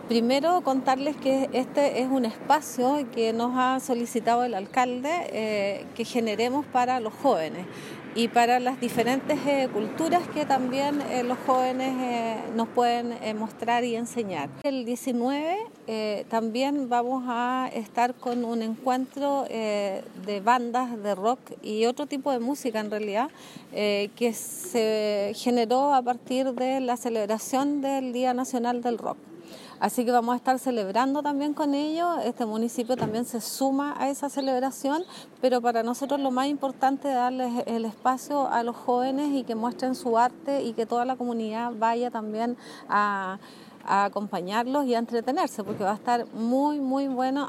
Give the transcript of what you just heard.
Primero contarles que este es un espacio que nos ha solicitado el alcalde que generemos para los jóvenes y para las diferentes culturas que también los jóvenes nos pueden mostrar y enseñar. El 19 también vamos a estar con un encuentro de bandas de rock y otro tipo de música en realidad que se generó a partir de la celebración del Día Nacional del Rock. Así que vamos a estar celebrando también con ellos. Este municipio también se suma a esa celebración, pero para nosotros lo más importante es darles el espacio a los jóvenes y que muestren su arte y que toda la comunidad vaya también a acompañarlos y a entretenerse, porque va a estar muy, muy bueno.